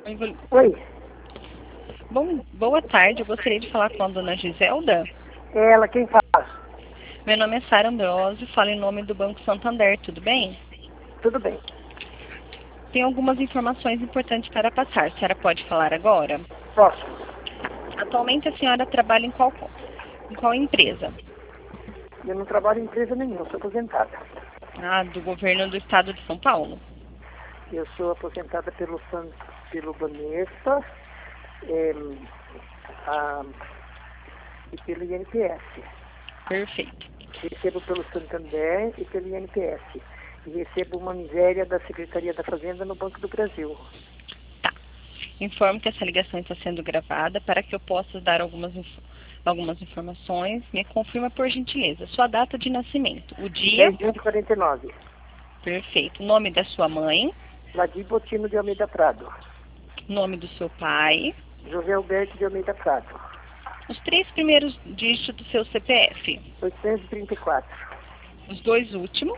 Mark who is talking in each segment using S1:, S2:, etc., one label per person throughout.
S1: Oi,
S2: Bom, boa tarde, eu gostaria de falar com a dona Giselda.
S1: é ela quem fala?
S2: Meu nome é Sara Ambrosio, falo em nome do Banco Santander, tudo bem?
S1: Tudo bem,
S2: Tem algumas informações importantes para passar, a senhora pode falar agora?
S1: posso.
S2: Atualmente a senhora trabalha em qual empresa?
S1: Eu não trabalho em empresa nenhuma, sou aposentada.
S2: Ah, do governo do estado de São Paulo.
S1: Eu sou aposentada pelo Banesta é, e pelo INPS.
S2: Perfeito.
S1: Recebo pelo Santander e pelo INPS. E recebo uma miséria da Secretaria da Fazenda no Banco do Brasil.
S2: Tá. Informo que essa ligação está sendo gravada para que eu possa dar algumas informações. Me confirma, por gentileza, sua data de nascimento, o dia.
S1: 10 de junho de 49.
S2: Perfeito. Nome da sua mãe,
S1: Ladir Botino de Almeida Prado.
S2: nome do seu pai,
S1: José Alberto de Almeida Prado.
S2: os 3 primeiros dígitos do seu CPF,
S1: 834.
S2: os 2 últimos.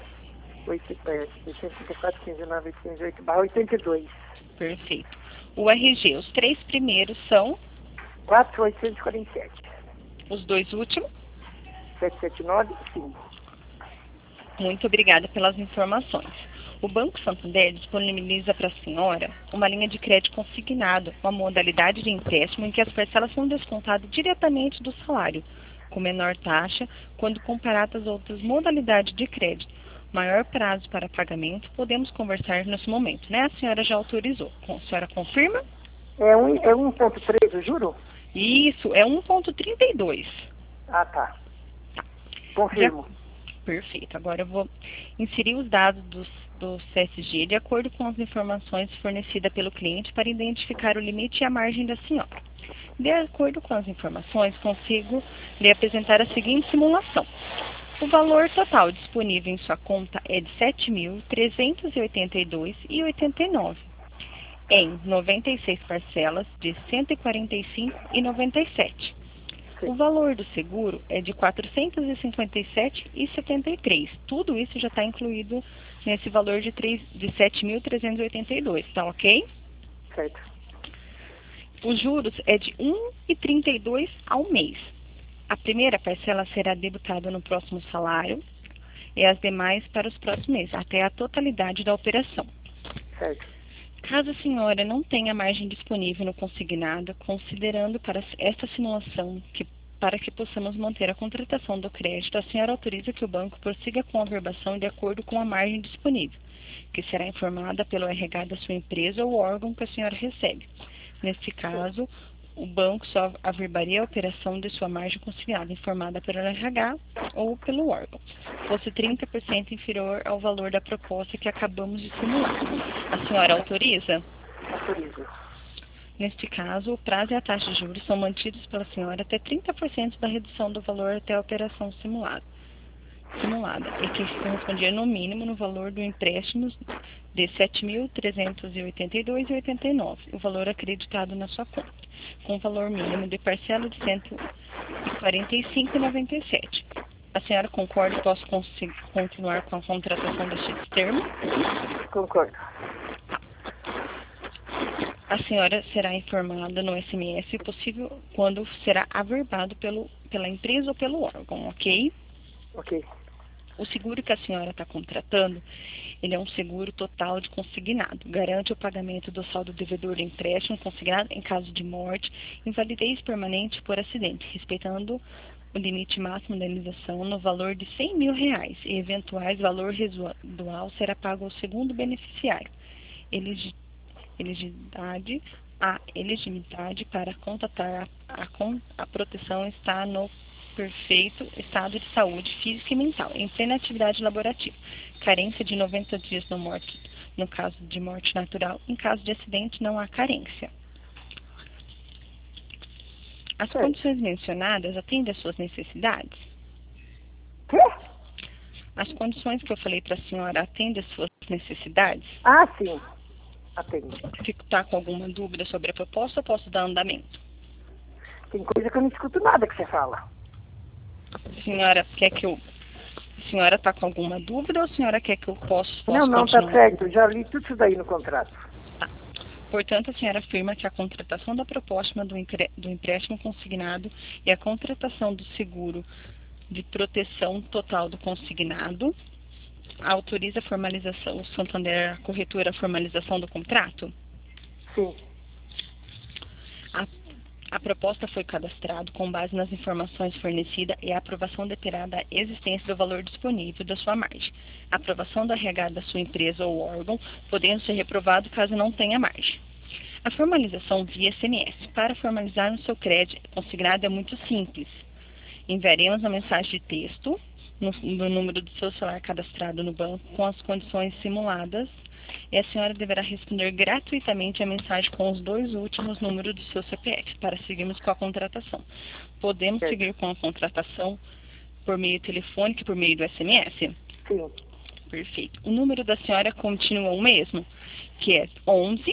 S1: 834, 159, 808/82.
S2: Perfeito. O RG, os 3 primeiros são
S1: 4.847.
S2: os 2 últimos.
S1: 779, 5.
S2: Muito obrigada pelas informações. O Banco Santander disponibiliza para a senhora uma linha de crédito consignado, uma modalidade de empréstimo em que as parcelas são descontadas diretamente do salário, com menor taxa, quando comparado às outras modalidades de crédito. Maior prazo para pagamento, podemos conversar nesse momento, né? A senhora já autorizou. A senhora confirma?
S1: É 1.3, eu juro?
S2: Isso, é 1,32.
S1: Ah, tá.
S2: Tá.
S1: Confirmo.
S2: Perfeito. Agora eu vou inserir os dados do CSG de acordo com as informações fornecidas pelo cliente para identificar o limite e a margem da senhora. De acordo com as informações, consigo lhe apresentar a seguinte simulação. O valor total disponível em sua conta é de R$ 7.382,89, em 96 parcelas de R$ 145,97. O valor do seguro é de R$ 457,73. Tudo isso já está incluído nesse valor de R$ 7.382, tá ok?
S1: Certo.
S2: Os juros é de 1,32 ao mês. A primeira parcela será debitada no próximo salário e as demais para os próximos meses, até a totalidade da operação.
S1: Certo.
S2: Caso a senhora não tenha margem disponível no consignado, considerando para esta simulação que para que possamos manter a contratação do crédito, a senhora autoriza que o banco prossiga com a averbação de acordo com a margem disponível, que será informada pelo RH da sua empresa ou órgão que a senhora recebe. Neste caso, o banco só averbaria a operação de sua margem consignada, informada pelo RH ou pelo órgão, fosse 30% inferior ao valor da proposta que acabamos de simular. A senhora autoriza?
S1: Autorizo.
S2: Neste caso, o prazo e a taxa de juros são mantidos pela senhora até 30% da redução do valor até a operação simulada, e que correspondia no mínimo no valor do empréstimo de R$ 7.382,89, o valor acreditado na sua conta, com o valor mínimo de parcela de R$ 145,97. A senhora concorda e posso continuar com a contratação destes termos?
S1: Concordo.
S2: A senhora será informada no SMS, se possível, quando será averbado pela empresa ou pelo órgão, ok?
S1: Ok.
S2: O seguro que a senhora está contratando, ele é um seguro total de consignado. Garante o pagamento do saldo devedor do empréstimo consignado em caso de morte, invalidez permanente por acidente, respeitando o limite máximo da indenização no valor de R$ 100 mil e eventuais valor residual será pago ao segundo beneficiário. A elegibilidade para contratar a proteção está no perfeito estado de saúde física e mental, em plena atividade laborativa. Carência de 90 dias no caso de morte natural. Em caso de acidente, não há carência. As condições mencionadas atendem às suas necessidades?
S1: Quê?
S2: As condições que eu falei para a senhora atendem às suas necessidades?
S1: Ah, sim. Atendo.
S2: Se está com alguma dúvida sobre a proposta, eu posso dar andamento.
S1: Tem coisa que eu não escuto nada que você fala.
S2: A senhora quer que eu... A senhora está com alguma dúvida ou a senhora quer que eu possa
S1: Não,
S2: continuar?
S1: tá certo. Eu já li tudo isso daí no contrato.
S2: Tá. Portanto, a senhora afirma que a contratação da proposta do empréstimo consignado e a contratação do seguro de proteção total do consignado autoriza a formalização, o Santander, a corretora, a formalização do contrato?
S1: Sim.
S2: A proposta foi cadastrada com base nas informações fornecidas e a aprovação deterá da existência do valor disponível da sua margem. A aprovação do RH da sua empresa ou órgão, podendo ser reprovado caso não tenha margem. A formalização via SMS. Para formalizar no seu crédito consignado é muito simples. Enviaremos uma mensagem de texto no número do seu celular cadastrado no banco com as condições simuladas e a senhora deverá responder gratuitamente a mensagem com os 2 últimos números do seu CPF para seguirmos com a contratação. Podemos
S1: Certo.
S2: seguir com a contratação por meio telefônico e por meio do SMS?
S1: Sim.
S2: Perfeito. O número da senhora continua o mesmo, que é 11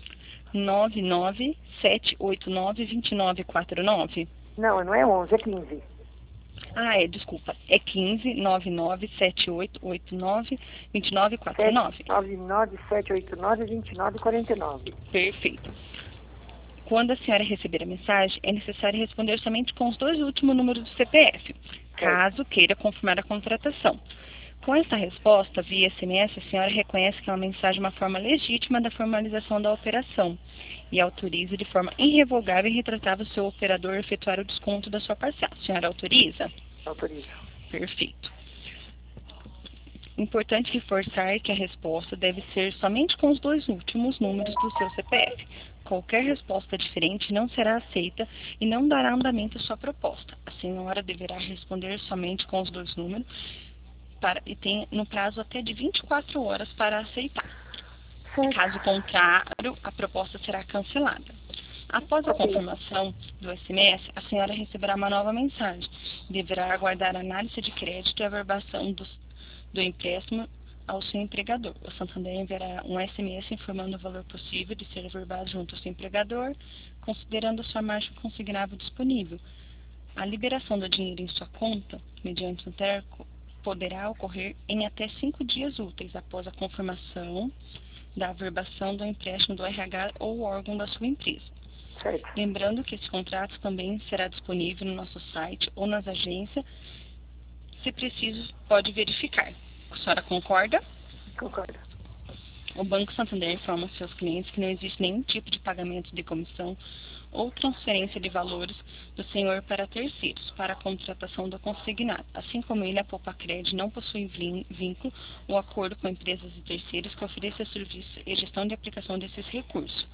S2: 99 789 2949?
S1: Não é 11, é 15.
S2: Desculpa. É 15 99 7889 2949.
S1: 799 789 2949.
S2: Perfeito. Quando a senhora receber a mensagem, é necessário responder somente com os 2 últimos números do CPF, caso queira confirmar a contratação. Com essa resposta, via SMS, a senhora reconhece que é uma mensagem uma forma legítima da formalização da operação e autoriza de forma irrevogável e retratável o seu operador a efetuar o desconto da sua parcela. A senhora autoriza?
S1: Autorizo.
S2: Perfeito. Importante reforçar que a resposta deve ser somente com os 2 últimos números do seu CPF. Qualquer resposta diferente não será aceita e não dará andamento à sua proposta. A senhora deverá responder somente com os 2 números e tem no prazo até de 24 horas para aceitar.
S1: Certo.
S2: Caso contrário, a proposta será cancelada. Após a confirmação do SMS, a senhora receberá uma nova mensagem. Deverá aguardar a análise de crédito e a averbação do empréstimo ao seu empregador. O Santander enviará um SMS informando o valor possível de ser averbado junto ao seu empregador, considerando a sua margem consignável disponível. A liberação do dinheiro em sua conta, mediante um TERCO, poderá ocorrer em até 5 dias úteis após a confirmação da averbação do empréstimo do RH ou órgão da sua empresa.
S1: Certo.
S2: Lembrando que esse contrato também será disponível no nosso site ou nas agências. Se preciso, pode verificar. A senhora concorda?
S1: Concordo.
S2: O Banco Santander informa aos seus clientes que não existe nenhum tipo de pagamento de comissão ou transferência de valores do senhor para terceiros, para a contratação do consignado. Assim como ele, a Poupa-Cred não possui vínculo ou acordo com empresas e terceiros que ofereçam serviço e gestão de aplicação desses recursos.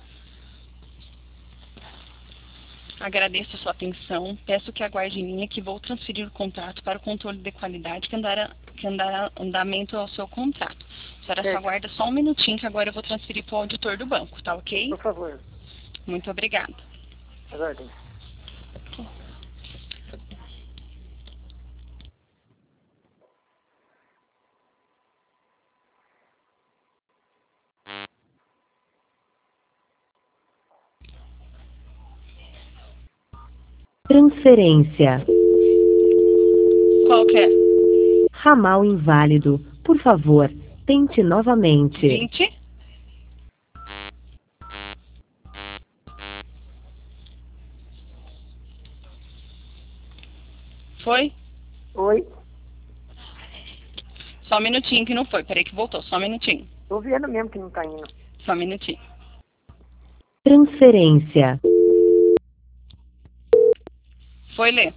S2: Agradeço a sua atenção. Peço que aguarde em linha que vou transferir o contrato para o controle de qualidade que dará andamento ao seu contrato. A senhora só aguarda só um minutinho que agora eu vou transferir para o auditor do banco, tá ok?
S1: Por favor.
S2: Muito obrigada.
S1: Aguardem.
S3: Transferência.
S2: Qual que é?
S3: Ramal inválido. Por favor, tente novamente.
S2: 20? Foi?
S1: Oi.
S2: Só um minutinho que não foi. Peraí que voltou. Só um minutinho.
S1: Tô vendo mesmo que não tá indo.
S2: Só um minutinho.
S3: Transferência.
S2: Foi, Lê?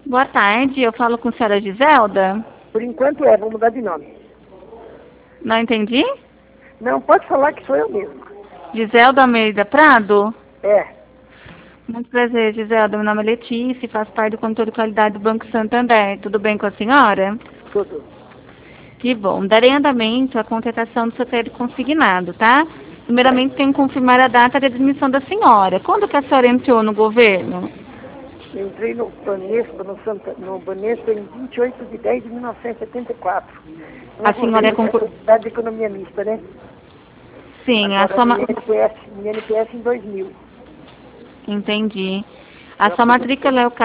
S4: Boa tarde, eu falo com a senhora Giselda.
S1: Por enquanto vou mudar de nome.
S4: Não entendi?
S1: Não, pode falar que sou eu mesmo.
S4: Giselda Almeida Prado?
S1: É,
S4: Muito prazer, Giselda. Meu nome é Letícia e faço parte do controle de qualidade do Banco Santander. Tudo bem com a senhora?
S1: tudo.
S4: Que bom. Darei andamento à contratação do seu crédito consignado, tá? Primeiramente, tenho que confirmar a data de admissão da senhora. Quando que a senhora entrou no governo?
S1: Eu entrei no Banespa em 28 de 10 de 1974.
S4: A senhora é
S1: Faculdade de Economia Mista, né?
S4: Sim, a
S1: Agora,
S4: sua...
S1: minha NPS em 2000.
S4: Entendi. A sua matrícula é o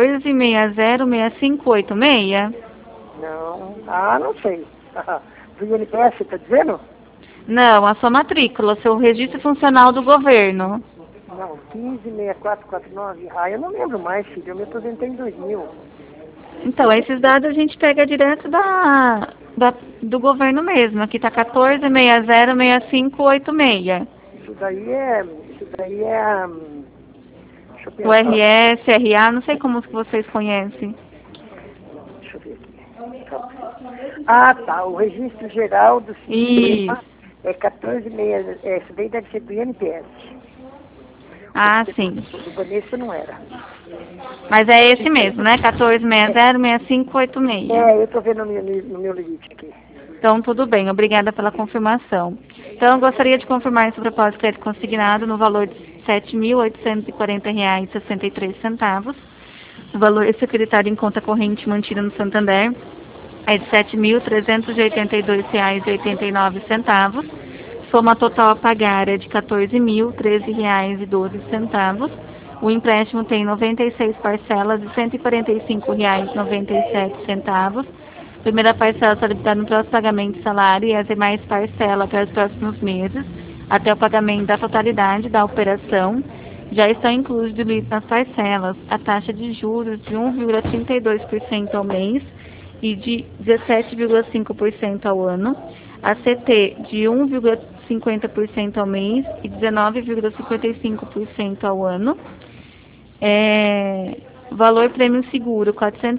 S4: 14606586?
S1: Não, não sei. Do INPS, você está dizendo?
S4: Não, a sua matrícula, seu registro funcional do governo.
S1: Não, 156449. Eu não lembro mais, filho. Eu me aposentei em 2000.
S4: Então, esses dados a gente pega direto do governo mesmo. Aqui está 14606586.
S1: Isso daí é... Deixa eu
S4: O
S1: pensar.
S4: RS, RA, não sei como que vocês conhecem.
S1: Deixa eu ver aqui. Tá. O registro geral do sistema
S4: Isso.
S1: é 146. Esse daí deve ser do INPS.
S4: Ah, sim.
S1: Do Banespa não era.
S4: Mas é esse mesmo, né? 14606586.
S1: Eu estou vendo no meu limite aqui.
S4: Então, tudo bem. Obrigada pela confirmação. Então, eu gostaria de confirmar esse propósito de crédito consignado no valor de R$ 7.840,63. O valor securitário em conta corrente mantida no Santander é de R$ 7.382,89. Soma total a pagar é de R$ 14.013,12. O empréstimo tem 96 parcelas de R$ 145,97. Primeira parcela será debitada no próximo pagamento de salário e as demais parcelas para os próximos meses, até o pagamento da totalidade da operação. Já estão inclusos nas parcelas a taxa de juros de 1,32% ao mês e de 17,5% ao ano, a CT de 1,50% ao mês e 19,55% ao ano. Valor prêmio seguro, R$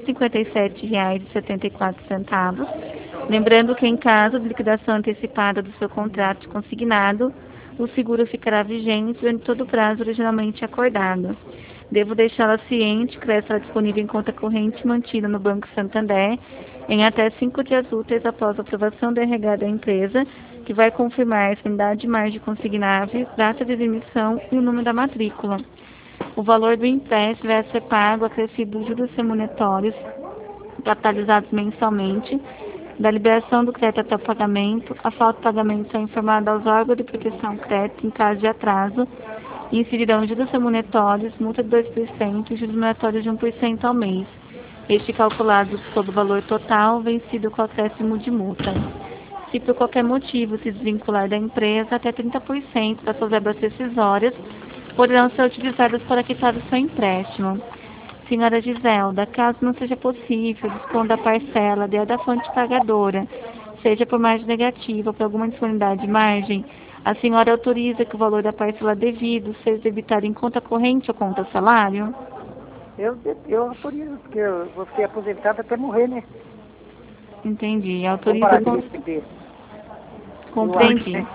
S4: 457,74. Lembrando que em caso de liquidação antecipada do seu contrato consignado, o seguro ficará vigente durante todo o prazo originalmente acordado. Devo deixá-la ciente que ela estará disponível em conta corrente mantida no Banco Santander em até 5 dias úteis após a aprovação do RH da empresa, que vai confirmar a disponibilidade de margem consignável, data de emissão e o número da matrícula. O valor do empréstimo vai ser pago acrescido dos juros remuneratórios capitalizados mensalmente, da liberação do crédito até o pagamento. A falta de pagamento é informada aos órgãos de proteção do crédito em caso de atraso e incidirão juros remuneratórios, multa de 2% e juros remuneratórios de 1% ao mês. Este calculado sobre o valor total vencido com acréscimo de multa. Se por qualquer motivo se desvincular da empresa, até 30% das suas verbas rescisórias poderão ser utilizadas para quitar o seu empréstimo. Senhora Giselda, caso não seja possível dispor da parcela da fonte pagadora, seja por margem negativa ou por alguma disponibilidade de margem, a senhora autoriza que o valor da parcela devido seja debitado em conta corrente ou conta salário?
S1: Eu autorizo, porque eu vou ser aposentado até morrer, né?
S4: Entendi.
S1: Vou
S4: Autoriza
S1: parar de
S4: com...
S1: receber.
S4: Compreendi.
S1: Eu acho,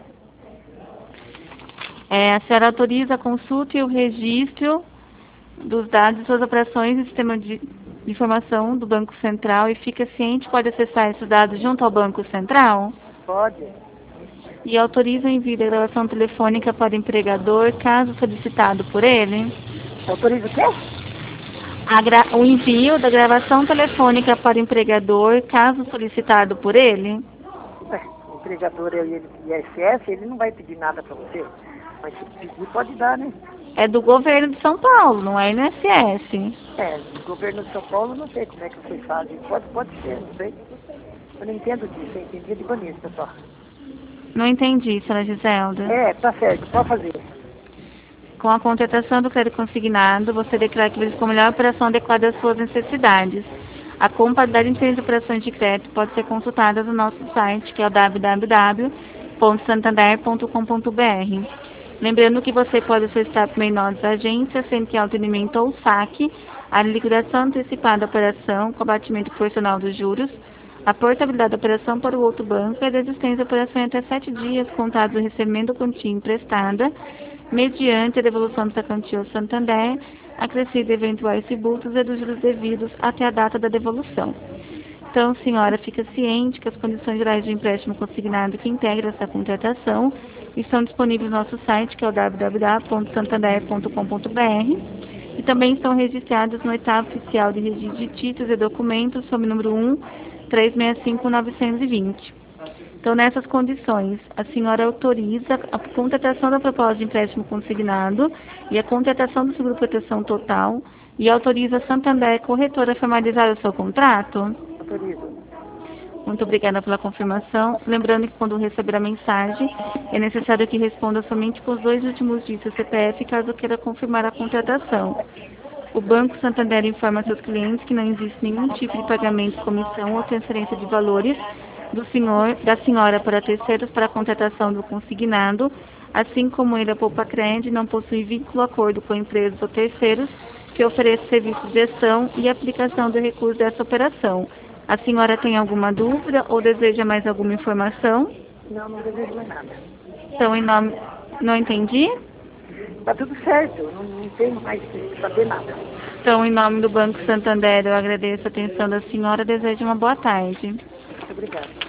S4: A senhora autoriza a consulta e o registro dos dados de suas operações no sistema de informação do Banco Central e fica ciente, pode acessar esses dados junto ao Banco Central?
S1: Pode.
S4: E autoriza o envio da gravação telefônica para o empregador, caso solicitado por ele?
S1: Autoriza o quê?
S4: O envio da gravação telefônica para o empregador, caso solicitado por ele?
S1: O empregador é o INSS, ele não vai pedir nada para você. Mas se pedir, pode dar, né?
S4: É do governo de São Paulo, não é INSS.
S1: Do governo de São Paulo, não sei como é que vocês fazem. Pode ser, não sei. Eu não entendo disso, eu entendi de Banespa só.
S4: Não entendi, senhora Giselda.
S1: Tá certo, pode fazer.
S4: Com a contratação do crédito consignado, você declara que busca a melhor operação adequada às suas necessidades. A compatibilidade entre as operações de crédito pode ser consultada no nosso site, que é o www.santander.com.br. Lembrando que você pode solicitar por menores agências, sem que autoatendimento ou saque, a liquidação antecipada da operação com abatimento proporcional dos juros, a portabilidade da operação para o outro banco e a desistência da operação em até 7 dias contados do recebimento da quantia emprestada, mediante a devolução dessa quantia ao Santander, acrescido de eventuais tributos e dos juros devidos até a data da devolução. Então, senhora, fica ciente que as condições gerais de empréstimo consignado que integram essa contratação estão disponíveis no nosso site, que é o www.santander.com.br, e também estão registrados no Oitavo Oficial de Registro de Títulos e Documentos, sob número 1-365-920. Então, nessas condições, a senhora autoriza a contratação da proposta de empréstimo consignado e a contratação do seguro proteção total e autoriza a Santander Corretora a formalizar o seu contrato?
S1: Autorizo.
S4: Muito obrigada pela confirmação. Lembrando que quando receber a mensagem, é necessário que responda somente com os 2 últimos dígitos do CPF, caso queira confirmar a contratação. O Banco Santander informa seus clientes que não existe nenhum tipo de pagamento, comissão ou transferência de valores da senhora para terceiros para a contratação do consignado, assim como ele, a Poupacred, não possui vínculo ou acordo com empresas ou terceiros que ofereçam serviços de gestão e aplicação do recurso dessa operação. A senhora tem alguma dúvida ou deseja mais alguma informação?
S1: Não, não desejo mais nada.
S4: Então, em nome... Não entendi?
S1: Tá tudo certo, não tenho mais que saber nada.
S4: Então, em nome do Banco Santander, eu agradeço a atenção da senhora e desejo uma boa tarde.
S1: Muito obrigada.